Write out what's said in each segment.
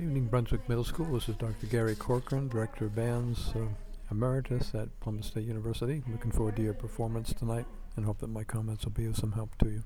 Evening, Brunswick Middle School. This is Dr. Gary Corcoran, Director of Bands Emeritus at Plymouth State University. Looking forward to your performance tonight and hope that my comments will be of some help to you.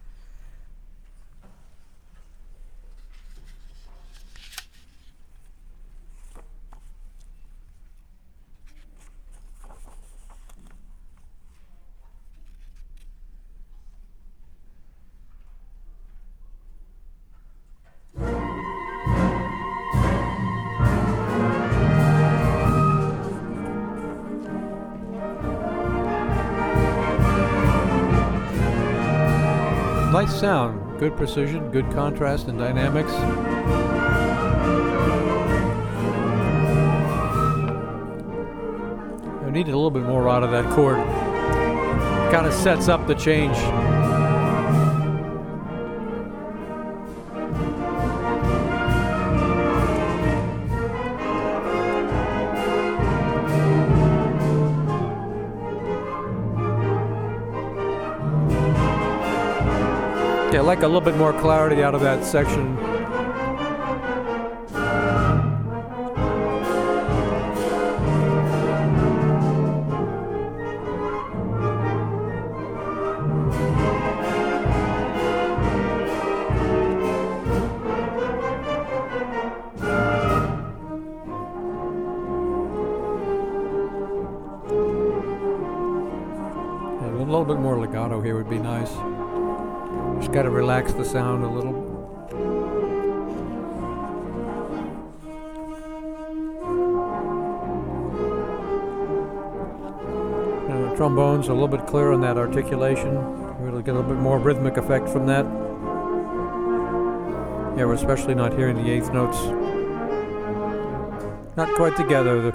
Nice sound, good precision, good contrast and dynamics. I needed a little bit more out of that chord. Kind of sets up the change. I like a little bit more clarity out of that section. And a little bit more legato here would be nice. Just got to relax the sound a little. And the trombones are a little bit clearer on that articulation. We'll get a little bit more rhythmic effect from that. Yeah, we're especially not hearing the eighth notes. Not quite together.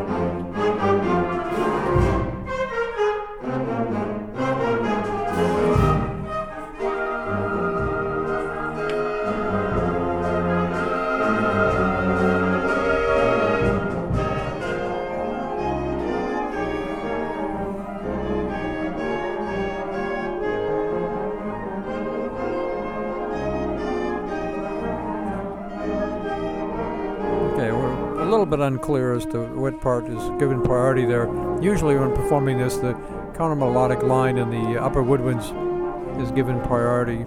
A little bit unclear as to what part is given priority there. Usually when performing this, the counter-melodic line in the upper woodwinds is given priority.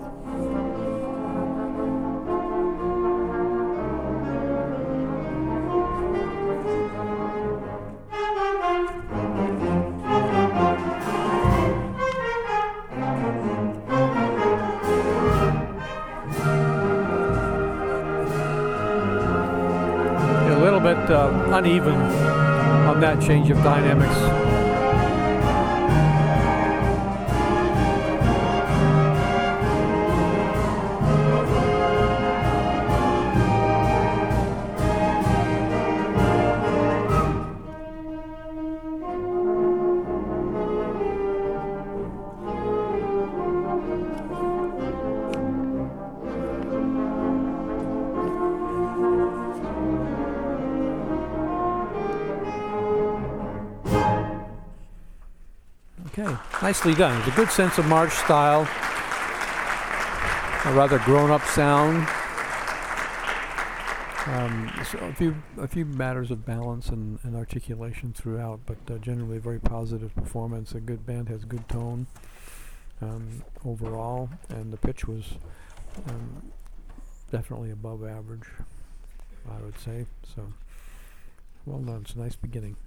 Uneven on that change of dynamics. Okay, nicely done. It's a good sense of march style, a rather grown-up sound. So a few matters of balance and articulation throughout, but generally a very positive performance. A good band has good tone overall, and the pitch was definitely above average, I would say. So, well done. It's a nice beginning.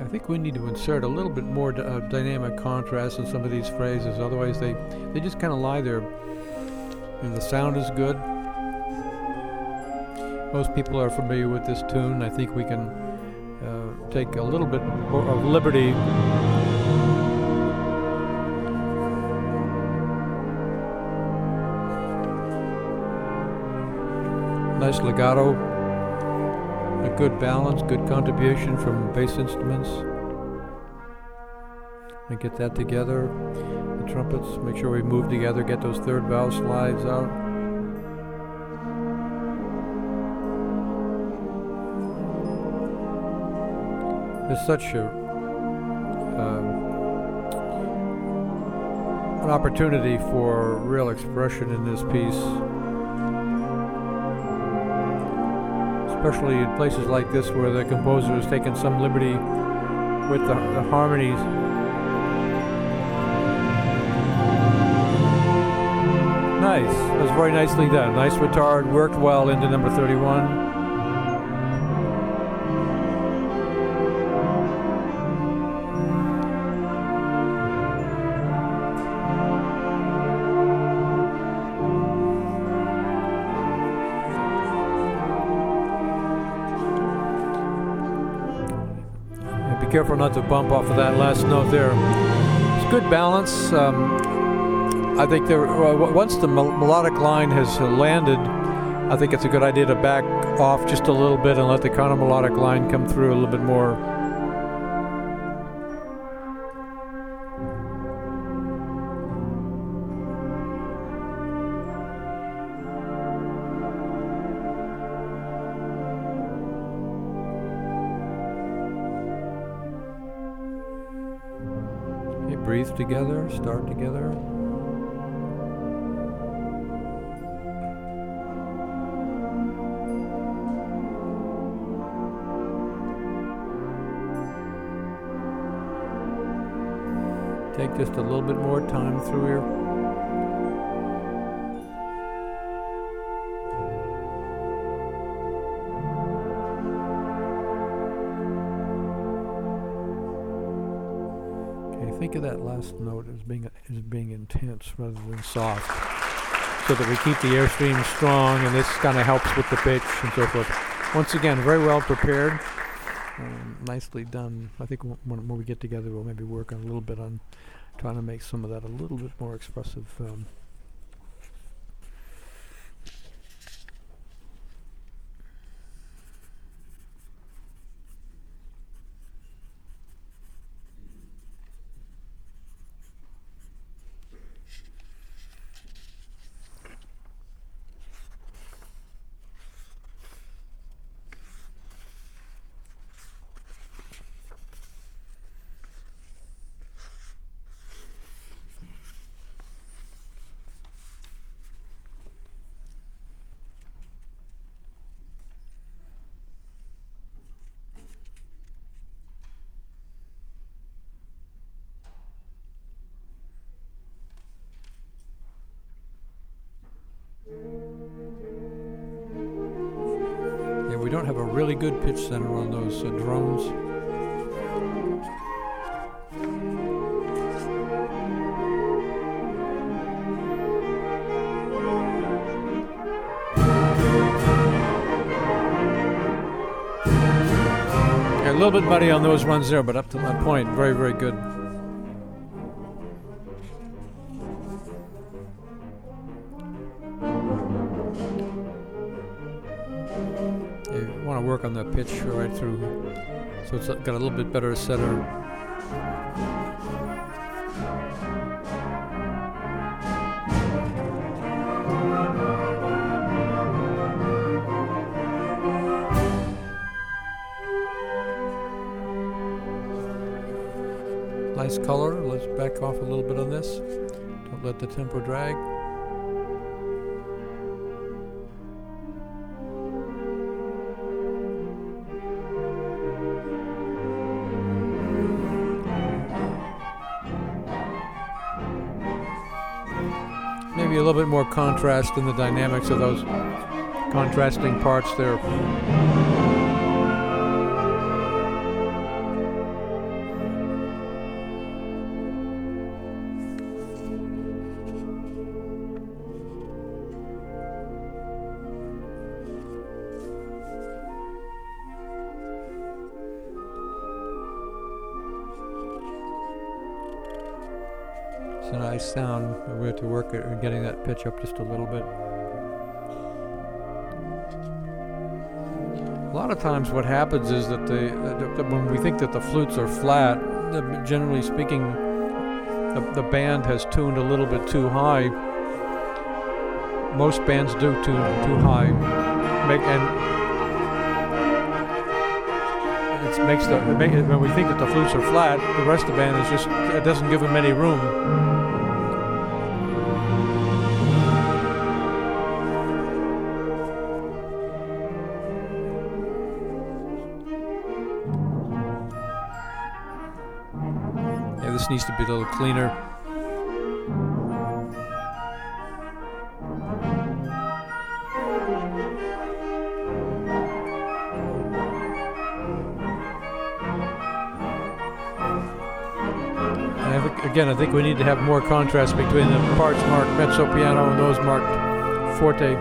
think we need to insert a little bit more dynamic contrast in some of these phrases. Otherwise, they just kind of lie there. And the sound is good. Most people are familiar with this tune. I think we can take a little bit more of liberty. Nice legato, a good balance, good contribution from bass instruments. And get that together. The trumpets, make sure we move together, get those third valve slides out. There's such an opportunity for real expression in this piece. Especially in places like this where the composer has taken some liberty with the harmonies. Nice. That was very nicely done. Nice retard, worked well into number 31. Be careful not to bump off of that last note there. It's good balance. I think once the melodic line has landed, I think it's a good idea to back off just a little bit and let the counter-melodic line come through a little bit more. Breathe together, start together. Take just a little bit more time through here. Think of that last note as being intense rather than soft, so that we keep the airstream strong, and this kind of helps with the pitch and so forth. Once again, very well prepared, nicely done. I think when we get together, we'll maybe work on a little bit on trying to make some of that a little bit more expressive. We don't have a really good pitch center on those drones. Yeah, a little bit muddy on those runs there, but up to that point, very, very good. Work on that pitch right through, so it's got a little bit better center. Nice color. Let's back off a little bit on this. Don't let the tempo drag. Maybe a little bit more contrast in the dynamics of those contrasting parts there. It's a nice sound. We have to work at getting that pitch up just a little bit. A lot of times what happens is that when we think that the flutes are flat, generally speaking, the band has tuned a little bit too high. Most bands do tune too high. When we think that the flutes are flat, the rest of the band is it doesn't give them any room. Yeah, this needs to be a little cleaner. I think we need to have more contrast between the parts marked mezzo piano and those marked forte.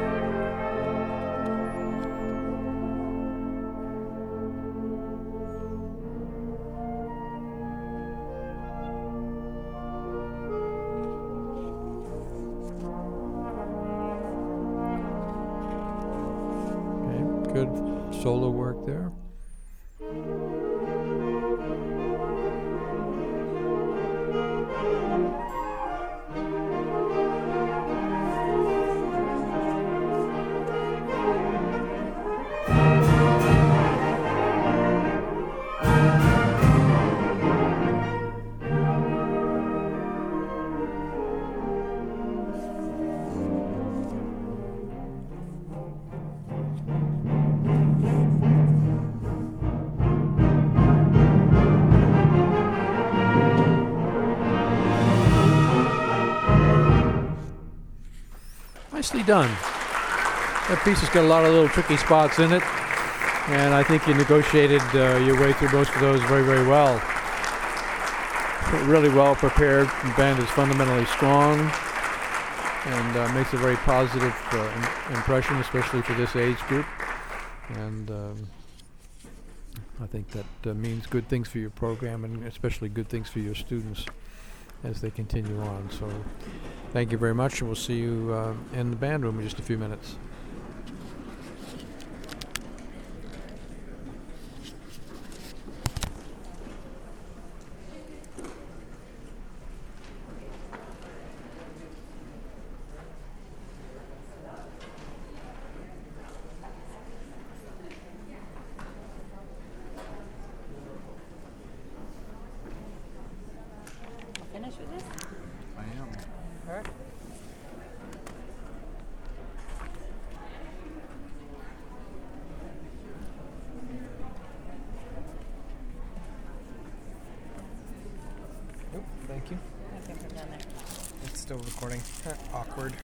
Okay, good solo work there. Nicely done. That piece has got a lot of little tricky spots in it, and I think you negotiated your way through most of those very, very well. Really well prepared. The band is fundamentally strong and makes a very positive impression, especially for this age group. And I think that means good things for your program, and especially good things for your students as they continue on. So thank you very much, and we'll see you in the band room in just a few minutes. Finish with this? I am. Perfect. Oop, thank you. I can put it down there. It's still recording. Awkward.